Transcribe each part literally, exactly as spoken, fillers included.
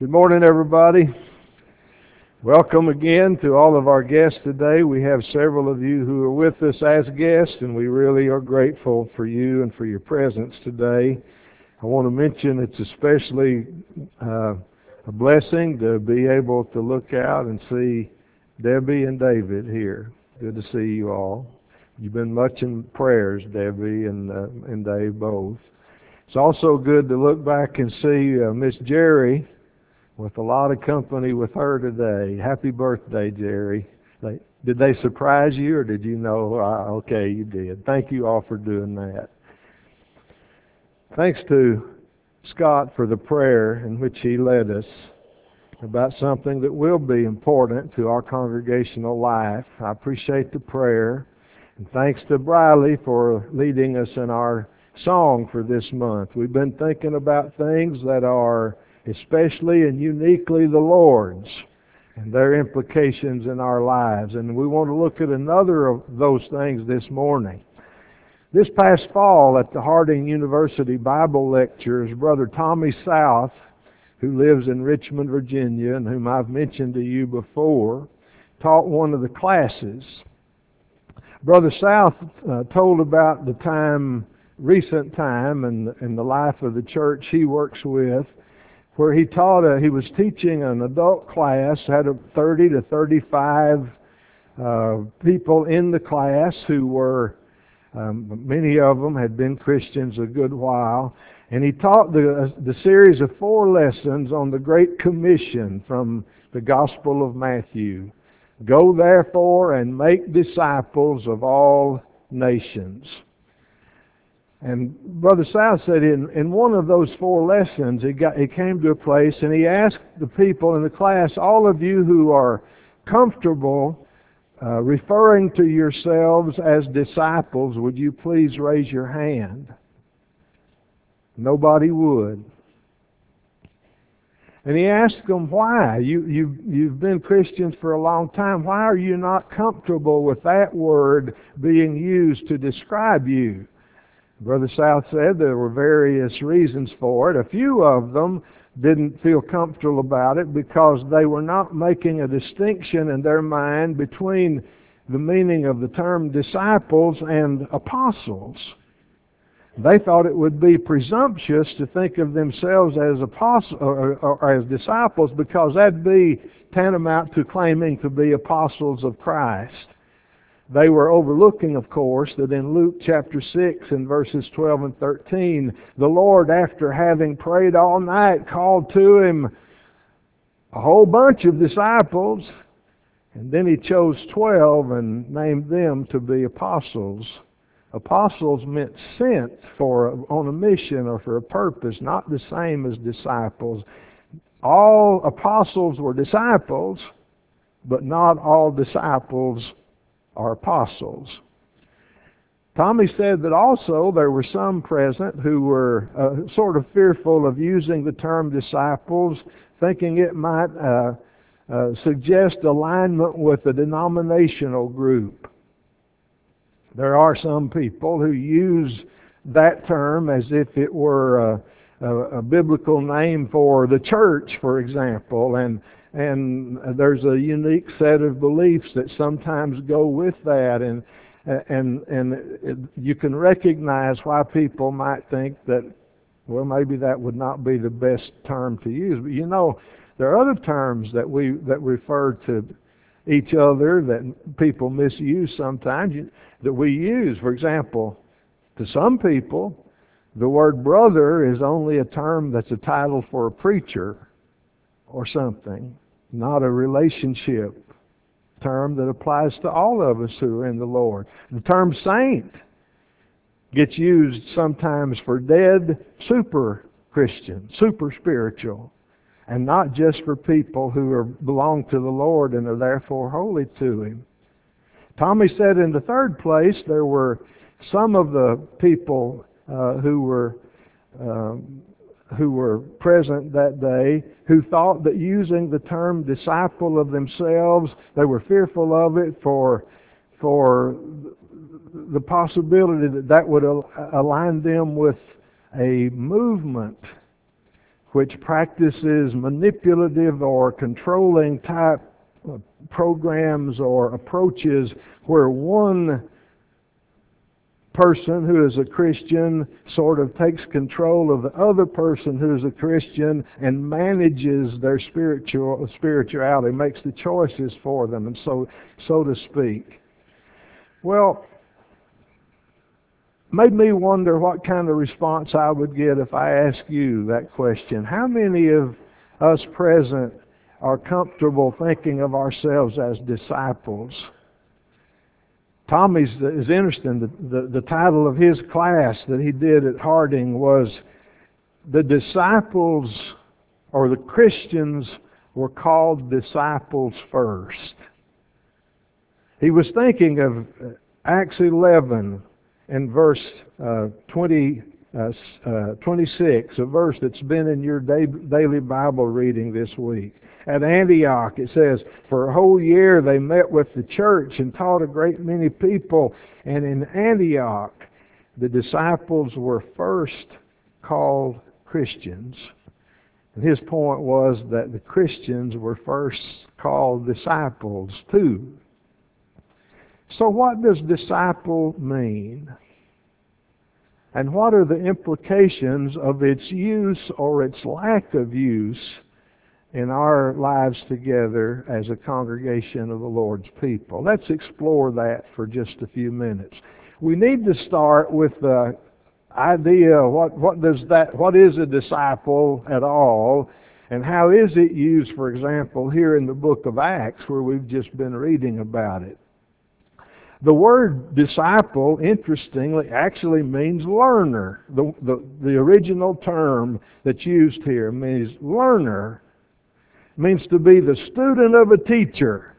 Good morning, everybody. Welcome again to all of our guests today. We have several of you who are with us as guests, and we really are grateful for you and for your presence today. I want to mention it's especially uh, a blessing to be able to look out and see Debbie and David here. Good to see you all. You've been much in prayers, Debbie and, uh, and Dave both. It's also good to look back and see uh, Miss Jerry with a lot of company with her today. Happy birthday, Jerry. They, did they surprise you, or did you know? Uh, okay, you did. Thank you all for doing that. Thanks to Scott for the prayer in which he led us about something that will be important to our congregational life. I appreciate the prayer. And thanks to Briley for leading us in our song for this month. We've been thinking about things that are especially and uniquely the Lord's and their implications in our lives. And we want to look at another of those things this morning. This past fall at the Harding University Bible Lectures, Brother Tommy South, who lives in Richmond, Virginia, and whom I've mentioned to you before, taught one of the classes. Brother South uh, told about the time, recent time, in, in the life of the church he works with, where he taught, a, he was teaching an adult class, had a thirty to thirty-five uh, people in the class who were, um, many of them had been Christians a good while, and he taught the, the series of four lessons on the Great Commission from the Gospel of Matthew. Go therefore and make disciples of all nations. And Brother South said in, in one of those four lessons, he, got, he came to a place and he asked the people in the class, all of you who are comfortable uh, referring to yourselves as disciples, would you please raise your hand? Nobody would. And he asked them why. You, you, you've been Christians for a long time. Why are you not comfortable with that word being used to describe you? Brother South said there were various reasons for it. A few of them didn't feel comfortable about it because they were not making a distinction in their mind between the meaning of the term disciples and apostles. They thought it would be presumptuous to think of themselves as apostles or, or, or as disciples because that'd be tantamount to claiming to be apostles of Christ. They were overlooking, of course, that in Luke chapter six and verses twelve and thirteen, the Lord, after having prayed all night, called to him a whole bunch of disciples, and then he chose twelve and named them to be apostles. Apostles meant sent for on a mission or for a purpose, not the same as disciples. All apostles were disciples, but not all disciples are apostles. Tommy said that also there were some present who were uh, sort of fearful of using the term disciples, thinking it might uh, uh, suggest alignment with a denominational group. There are some people who use that term as if it were a, a, a biblical name for the church, for example, and And there's a unique set of beliefs that sometimes go with that, and and and it, you can recognize why people might think that, well, maybe that would not be the best term to use. But you know, there are other terms that we that refer to each other that people misuse sometimes that we use. For example, to some people, the word brother is only a term that's a title for a preacher or something, not a relationship term that applies to all of us who are in the Lord. The term saint gets used sometimes for dead super Christian, super spiritual, and not just for people who are belong to the Lord and are therefore holy to Him. Tommy said in the third place there were some of the people uh, who were um, who were present that day, who thought that using the term disciple of themselves, they were fearful of it for, for the possibility that that would align them with a movement which practices manipulative or controlling type of programs or approaches where one person who is a Christian sort of takes control of the other person who is a Christian and manages their spiritual spirituality, makes the choices for them, and so so to speak. Well, made me wonder what kind of response I would get if I asked you that question. How many of us present are comfortable thinking of ourselves as disciples? Tommy's is interesting. The, the, the title of his class that he did at Harding was The Disciples, or the Christians were called disciples first. He was thinking of Acts eleven in verse uh, twenty, uh, uh, twenty-six, a verse that's been in your day, daily Bible reading this week. At Antioch, it says, for a whole year they met with the church and taught a great many people. And in Antioch, the disciples were first called Christians. And his point was that the Christians were first called disciples too. So what does disciple mean? And what are the implications of its use or its lack of use in our lives together as a congregation of the Lord's people? Let's explore that for just a few minutes. We need to start with the idea, what, what does that, what is a disciple at all, and how is it used, for example, here in the book of Acts, where we've just been reading about it. The word disciple, interestingly, actually means learner. The, the, the original term that's used here means learner. Means to be the student of a teacher,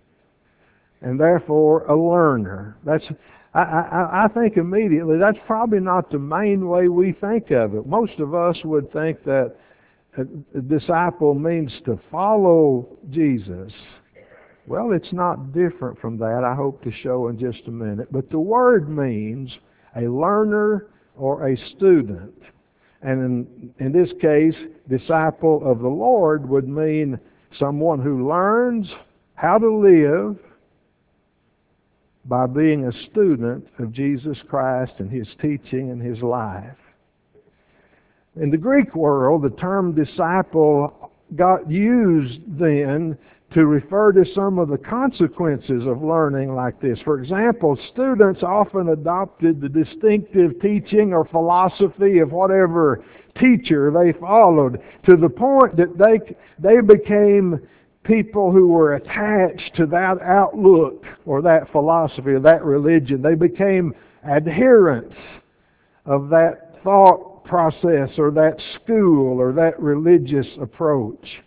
and therefore a learner. That's I, I, I think immediately that's probably not the main way we think of it. Most of us would think that a, a disciple means to follow Jesus. Well, it's not different from that, I hope to show in just a minute. But the word means a learner or a student. And in, in this case, disciple of the Lord would mean someone who learns how to live by being a student of Jesus Christ and His teaching and His life. In the Greek world, the term disciple got used then to refer to some of the consequences of learning like this. For example, students often adopted the distinctive teaching or philosophy of whatever teacher they followed, to the point that they they became people who were attached to that outlook or that philosophy or that religion. They became adherents of that thought process or that school or that religious approach.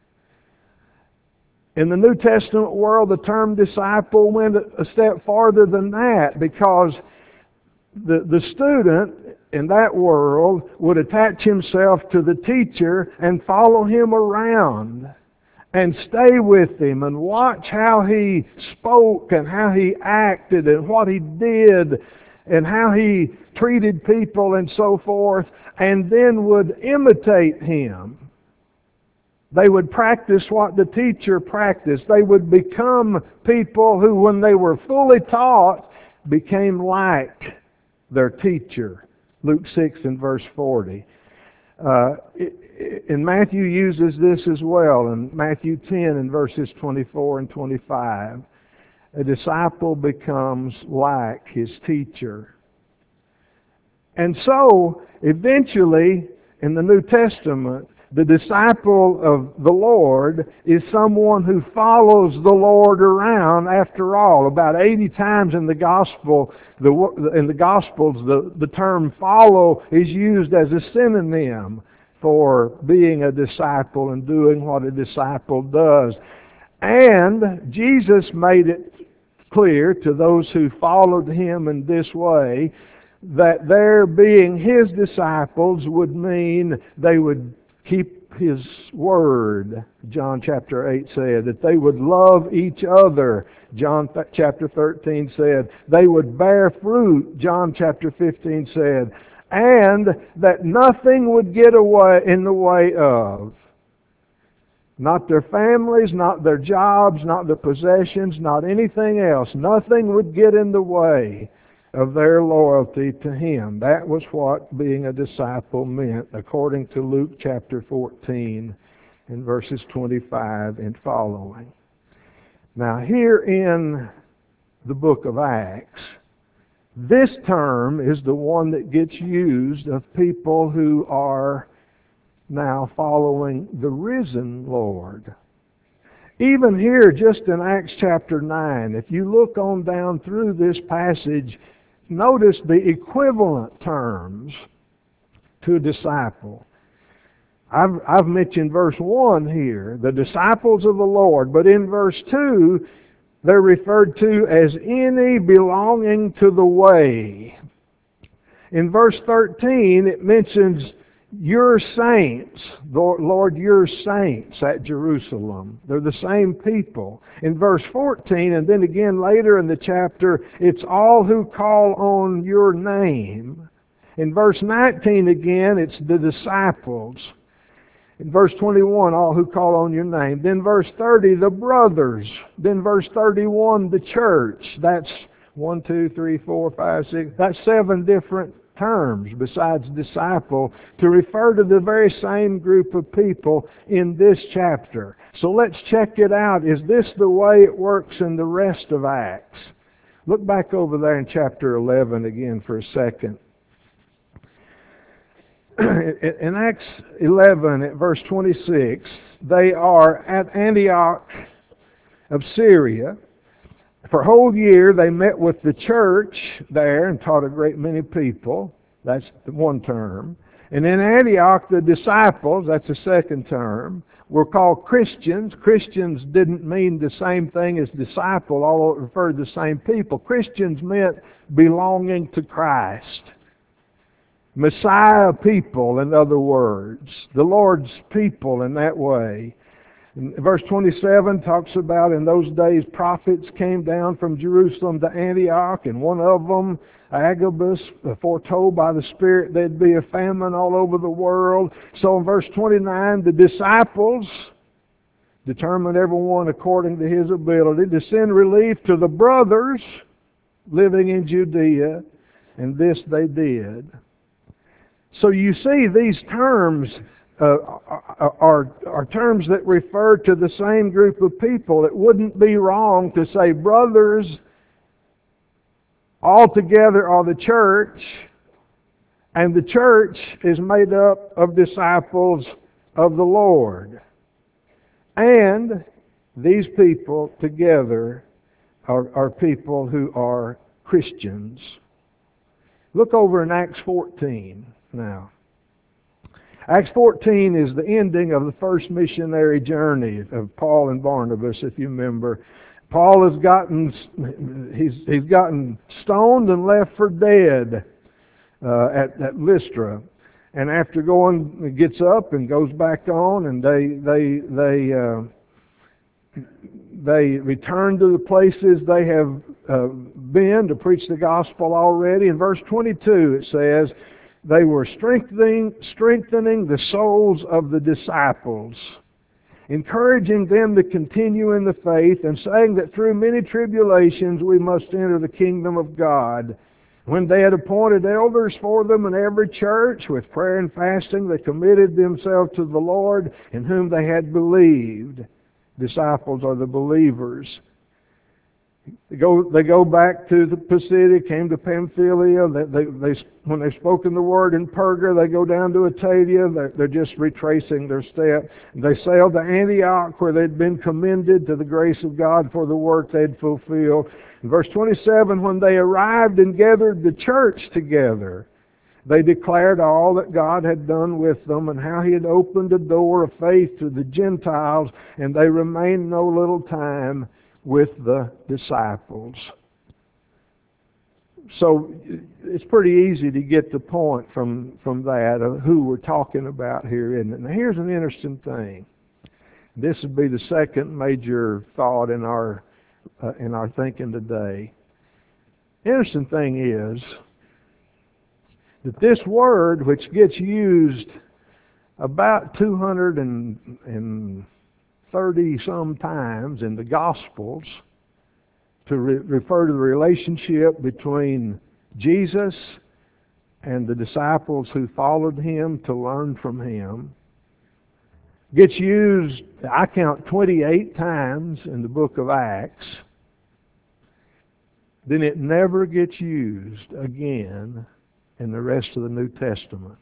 In the New Testament world, the term disciple went a step farther than that, because the, the student in that world would attach himself to the teacher and follow him around and stay with him and watch how he spoke and how he acted and what he did and how he treated people and so forth, and then would imitate him. They would practice what the teacher practiced. They would become people who, when they were fully taught, became like their teacher. Luke six and verse forty. Uh, and Matthew uses this as well in Matthew ten and verses twenty-four and twenty-five. A disciple becomes like his teacher. And so, eventually, in the New Testament, the disciple of the Lord is someone who follows the Lord around. After all, about eighty times in the gospel, the in the Gospels, the, the term follow is used as a synonym for being a disciple and doing what a disciple does. And Jesus made it clear to those who followed Him in this way that their being His disciples would mean they would keep His word. John chapter eight said that they would love each other. John chapter thirteen said they would bear fruit. John chapter fifteen said, and that nothing would get away in the way of. Not their families, not their jobs, not their possessions, not anything else. Nothing would get in the way of their loyalty to Him. That was what being a disciple meant, according to Luke chapter fourteen and verses twenty-five and following. Now here in the book of Acts, this term is the one that gets used of people who are now following the risen Lord. Even here, just in Acts chapter nine, if you look on down through this passage, notice the equivalent terms to a disciple. I've, I've mentioned verse one here, the disciples of the Lord, but in verse two, they're referred to as any belonging to the way. In verse thirteen, it mentions your saints, Lord, your saints at Jerusalem. They're the same people. In verse fourteen, and then again later in the chapter, it's all who call on your name. In verse nineteen again, it's the disciples. In verse twenty-one, all who call on your name. Then verse thirty, the brothers. Then verse thirty-one, the church. That's one, two, three, four, five, six. That's seven different terms besides disciple to refer to the very same group of people in this chapter. So let's check it out. Is this the way it works in the rest of Acts? Look back over there in chapter eleven again for a second. In Acts eleven at verse twenty-six, they are at Antioch of Syria. For a whole year they met with the church there and taught a great many people. That's the one term. And in Antioch, the disciples, that's the second term, were called Christians. Christians didn't mean the same thing as disciple, although it referred to the same people. Christians meant belonging to Christ. Messiah people, in other words. The Lord's people in that way. And verse twenty-seven talks about in those days prophets came down from Jerusalem to Antioch, and one of them, Agabus, foretold by the Spirit there'd be a famine all over the world. So in verse twenty-nine, the disciples determined everyone according to his ability to send relief to the brothers living in Judea, and this they did. So you see, these terms uh, are, are terms that refer to the same group of people. It wouldn't be wrong to say brothers all together are the church, and the church is made up of disciples of the Lord. And these people together are, are people who are Christians. Look over in Acts fourteen. Now, Acts fourteen is the ending of the first missionary journey of Paul and Barnabas, if you remember. Paul has gotten he's he's gotten stoned and left for dead uh, at, at Lystra, and after going, he gets up and goes back on, and they they they uh, they return to the places they have uh, been to preach the gospel already. In verse twenty-two, it says, they were strengthening, strengthening the souls of the disciples, encouraging them to continue in the faith, and saying that through many tribulations we must enter the kingdom of God. When they had appointed elders for them in every church, with prayer and fasting, they committed themselves to the Lord in whom they had believed. Disciples are the believers. They go, they go back to the Pisidia, came to Pamphylia. They, they, they, when they've spoken the word in Perga, they go down to Attalia. They're, they're just retracing their step. They sailed to Antioch, where they'd been commended to the grace of God for the work they'd fulfilled. In verse twenty-seven, when they arrived and gathered the church together, they declared all that God had done with them and how He had opened a door of faith to the Gentiles, and they remained no little time with the disciples. So it's pretty easy to get the point from, from that of who we're talking about here, isn't it? Now here's an interesting thing. This would be the second major thought in our uh, in our thinking today. Interesting thing is, that this word, which gets used about two hundred thirty some times in the Gospels to re- refer to the relationship between Jesus and the disciples who followed him to learn from him, gets used, I count, twenty-eight times in the book of Acts, then it never gets used again in the rest of the New Testament.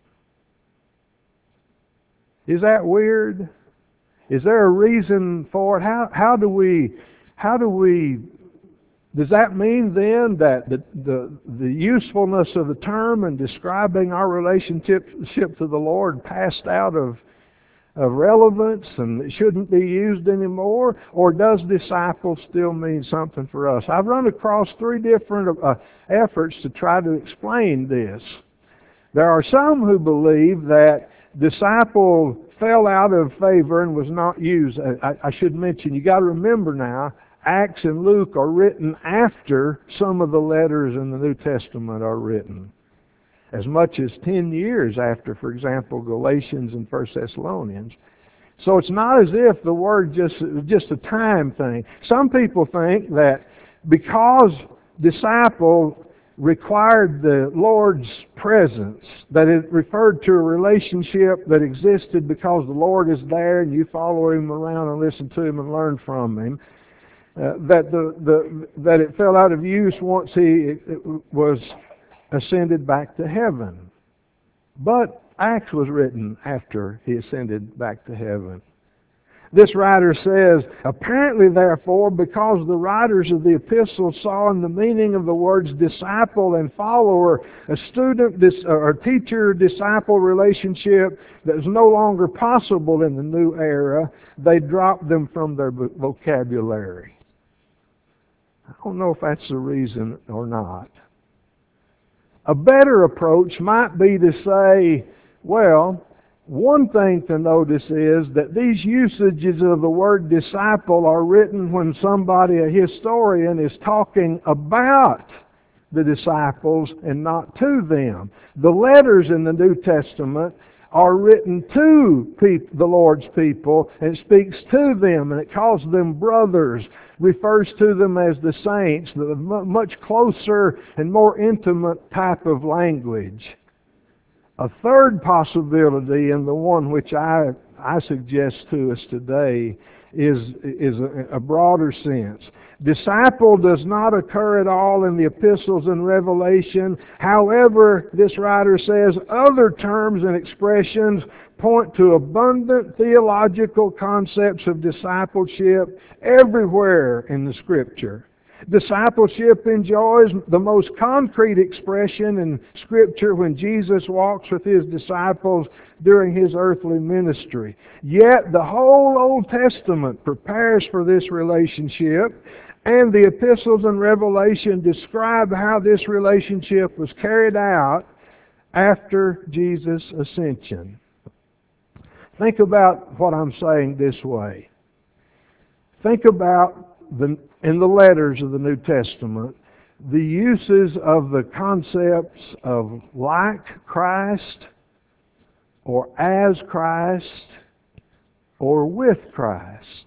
Is that weird? Is there a reason for it? How how do we how do we does that mean then that the the, the usefulness of the term in describing our relationship to the Lord passed out of of relevance and it shouldn't be used anymore? Or does disciple still mean something for us? I've run across three different uh, efforts to try to explain this. There are some who believe that disciple fell out of favor and was not used. I, I should mention, you got to remember now, Acts and Luke are written after some of the letters in the New Testament are written. As much as ten years after, for example, Galatians and First Thessalonians. So it's not as if the word just just a time thing. Some people think that because disciple required the Lord's presence, that it referred to a relationship that existed because the Lord is there and you follow him around and listen to him and learn from him, uh, that the, the that it fell out of use once he was ascended back to heaven. But Acts was written after he ascended back to heaven. This writer says, apparently therefore, because the writers of the epistles saw in the meaning of the words disciple and follower a student or teacher-disciple relationship that is no longer possible in the new era, they dropped them from their vocabulary. I don't know if that's the reason or not. A better approach might be to say, well, one thing to notice is that these usages of the word disciple are written when somebody, a historian, is talking about the disciples and not to them. The letters in the New Testament are written to people, the Lord's people, and it speaks to them, and it calls them brothers, refers to them as the saints, the much closer and more intimate type of language. A third possibility, and the one which I, I suggest to us today, is, is a, a broader sense. Disciple does not occur at all in the epistles and Revelation. However, this writer says other terms and expressions point to abundant theological concepts of discipleship everywhere in the Scripture. Discipleship enjoys the most concrete expression in Scripture when Jesus walks with His disciples during His earthly ministry. Yet the whole Old Testament prepares for this relationship, and the epistles and Revelation describe how this relationship was carried out after Jesus' ascension. Think about what I'm saying this way. Think about the in the letters of the New Testament, the uses of the concepts of like Christ, or as Christ, or with Christ.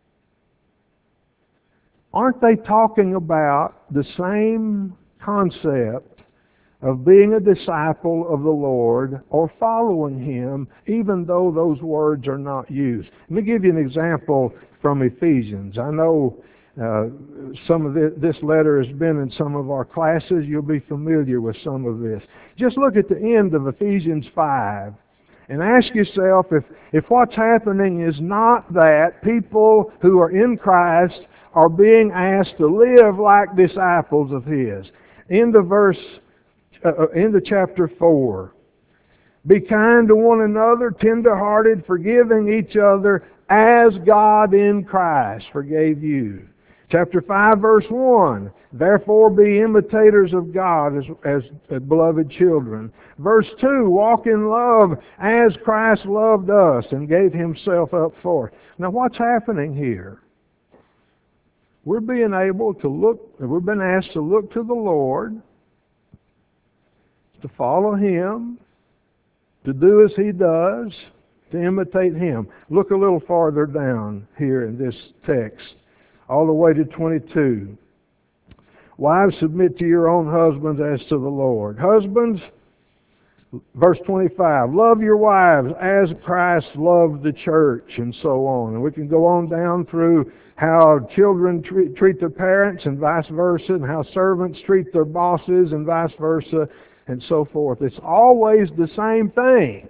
Aren't they talking about the same concept of being a disciple of the Lord or following Him, even though those words are not used? Let me give you an example from Ephesians. I know Uh, some of this, this letter has been in some of our classes. You'll be familiar with some of this. Just look at the end of Ephesians five and ask yourself if, if what's happening is not that people who are in Christ are being asked to live like disciples of His. End of verse, uh, end of chapter four. Be kind to one another, tender-hearted, forgiving each other, as God in Christ forgave you. Chapter five, verse one, therefore be imitators of God as, as, as beloved children. Verse two, walk in love as Christ loved us and gave Himself up for us. Now what's happening here? We're being able to look, we've been asked to look to the Lord, to follow Him, to do as He does, to imitate Him. Look a little farther down here in this text, all the way to twenty-two. Wives, submit to your own husbands as to the Lord. Husbands, verse twenty-five, love your wives as Christ loved the church, and so on. And we can go on down through how children treat, treat their parents and vice versa, and how servants treat their bosses and vice versa, and so forth. It's always the same thing.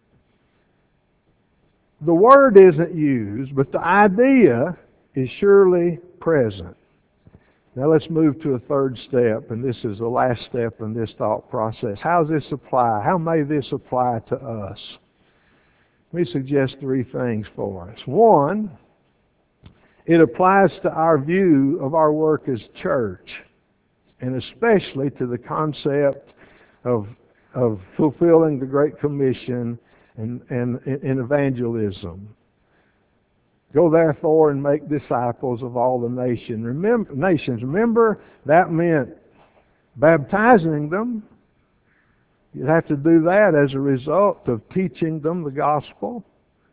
The word isn't used, but the idea is surely present. Now let's move to a third step, and this is the last step in this thought process. How does this apply? How may this apply to us? Let me suggest three things for us. One, it applies to our view of our work as church, and especially to the concept of, of fulfilling the Great Commission and, and, and evangelism. Go therefore and make disciples of all the nation. Remember, nations. Remember, that meant baptizing them. You'd have to do that as a result of teaching them the gospel.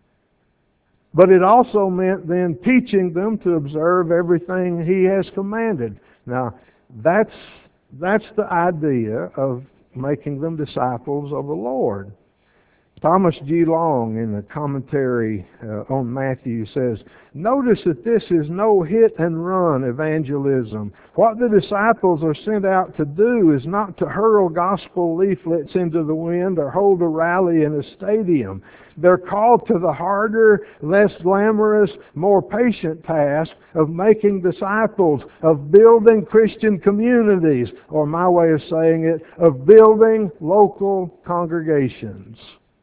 But it also meant then teaching them to observe everything He has commanded. Now, that's, that's the idea of making them disciples of the Lord. Thomas G. Long, in the commentary uh, on Matthew, says, notice that this is no hit-and-run evangelism. What the disciples are sent out to do is not to hurl gospel leaflets into the wind or hold a rally in a stadium. They're called to the harder, less glamorous, more patient task of making disciples, of building Christian communities, or my way of saying it, of building local congregations,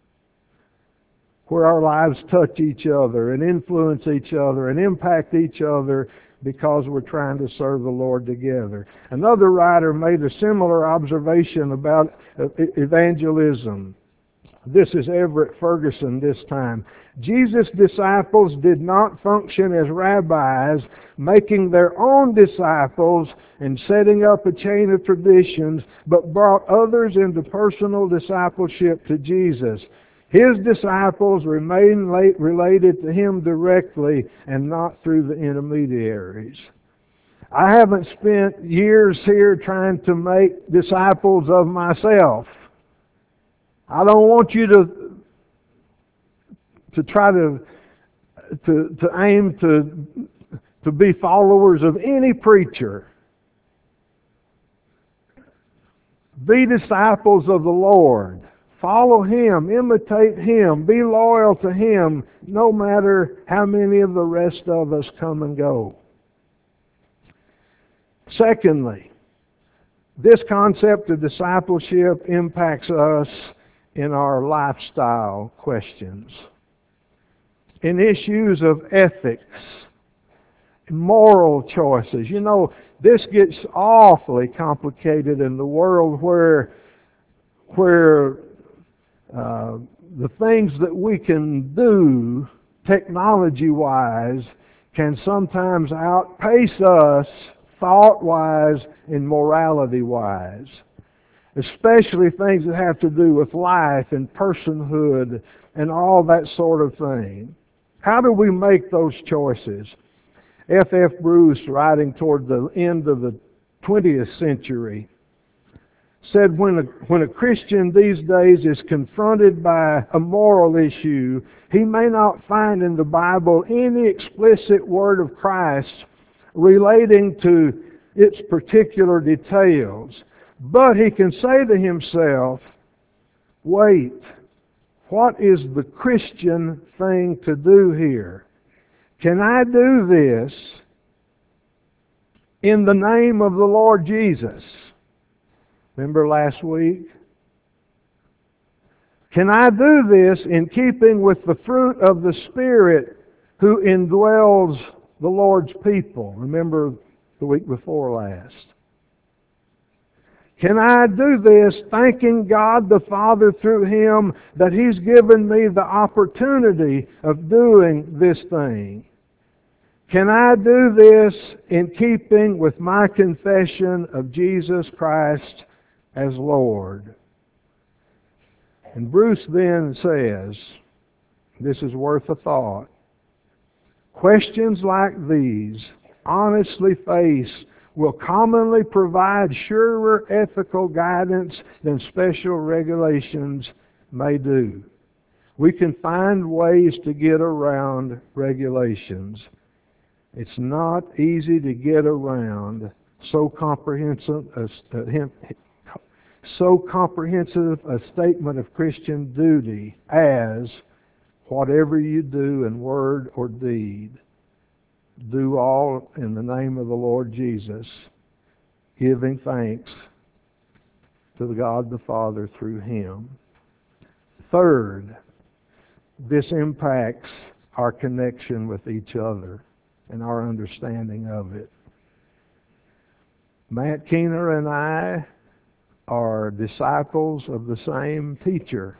where our lives touch each other and influence each other and impact each other because we're trying to serve the Lord together. Another writer made a similar observation about evangelism. This is Everett Ferguson this time. Jesus' disciples did not function as rabbis, making their own disciples and setting up a chain of traditions, but brought others into personal discipleship to Jesus. His disciples remain related to Him directly and not through the intermediaries. I haven't spent years here trying to make disciples of myself. I don't want you to to try to to, to aim to to be followers of any preacher. Be disciples of the Lord. Follow Him, imitate Him, be loyal to Him, no matter how many of the rest of us come and go. Secondly, this concept of discipleship impacts us in our lifestyle questions, in issues of ethics, moral choices. You know, this gets awfully complicated in the world where, where Uh, the things that we can do technology-wise can sometimes outpace us thought-wise and morality-wise, especially things that have to do with life and personhood and all that sort of thing. How do we make those choices? F F Bruce, writing toward the end of the twentieth century, said when a, when a Christian these days is confronted by a moral issue, he may not find in the Bible any explicit word of Christ relating to its particular details. But he can say to himself, wait, what is the Christian thing to do here? Can I do this in the name of the Lord Jesus? Remember last week? Can I do this in keeping with the fruit of the Spirit who indwells the Lord's people? Remember the week before last. Can I do this thanking God the Father through Him that He's given me the opportunity of doing this thing? Can I do this in keeping with my confession of Jesus Christ as Lord? And Bruce then says, this is worth a thought, questions like these, honestly faced, will commonly provide surer ethical guidance than special regulations may do. We can find ways to get around regulations. It's not easy to get around so comprehensive a, so comprehensive a statement of Christian duty as, whatever you do in word or deed, do all in the name of the Lord Jesus, giving thanks to God the Father through Him. Third, this impacts our connection with each other and our understanding of it. Matt Keener and I are disciples of the same teacher.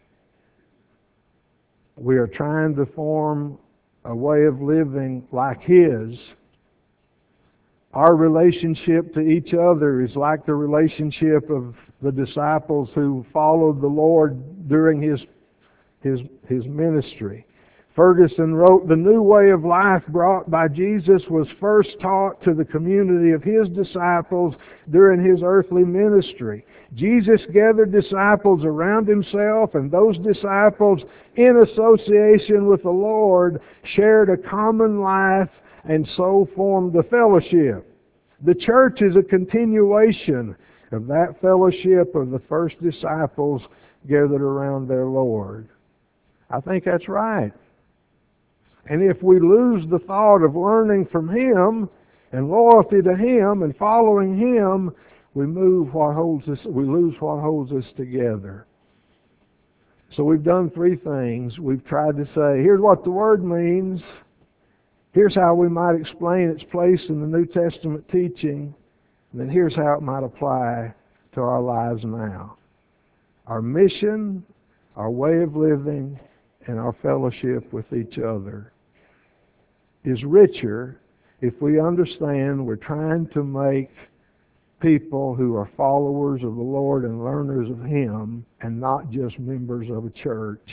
We are trying to form a way of living like His. Our relationship to each other is like the relationship of the disciples who followed the Lord during His, His, His ministry. Ferguson wrote, the new way of life brought by Jesus was first taught to the community of His disciples during His earthly ministry. Jesus gathered disciples around Himself, and those disciples, in association with the Lord, shared a common life and so formed a fellowship. The church is a continuation of that fellowship of the first disciples gathered around their Lord. I think that's right. And if we lose the thought of learning from Him and loyalty to Him and following Him, we move what holds us, we lose what holds us together. So we've done three things. We've tried to say, here's what the Word means. Here's how we might explain its place in the New Testament teaching. And then here's how it might apply to our lives now. Our mission, our way of living, and our fellowship with each other is richer if we understand we're trying to make people who are followers of the Lord and learners of Him and not just members of a church.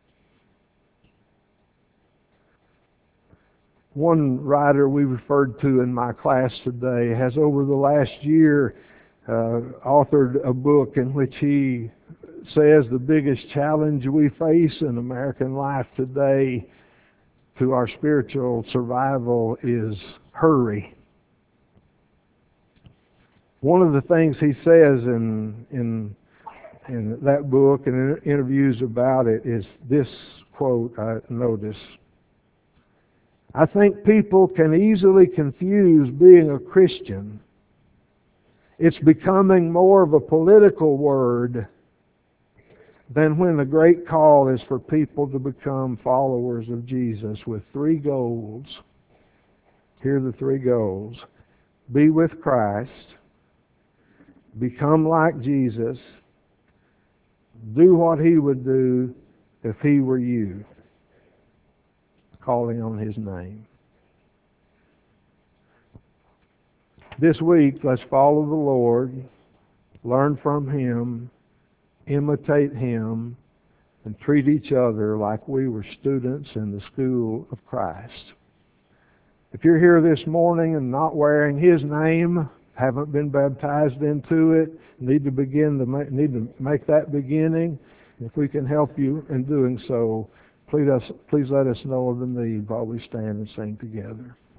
One writer we referred to in my class today has over the last year uh, authored a book in which he says the biggest challenge we face in American life today to our spiritual survival is hurry. One of the things he says in in in that book and in interviews about it is this quote I notice. I think people can easily confuse being a Christian. It's becoming more of a political word than when the great call is for people to become followers of Jesus with three goals. Here are the three goals. Be with Christ. Become like Jesus. Do what He would do if He were you. Calling on His name. This week, let's follow the Lord, learn from Him, imitate Him, and treat each other like we were students in the school of Christ. If you're here this morning and not wearing His name, haven't been baptized into it, need to begin to make, need to make that beginning, if we can help you in doing so, please, us, please let us know of the need while we stand and sing together.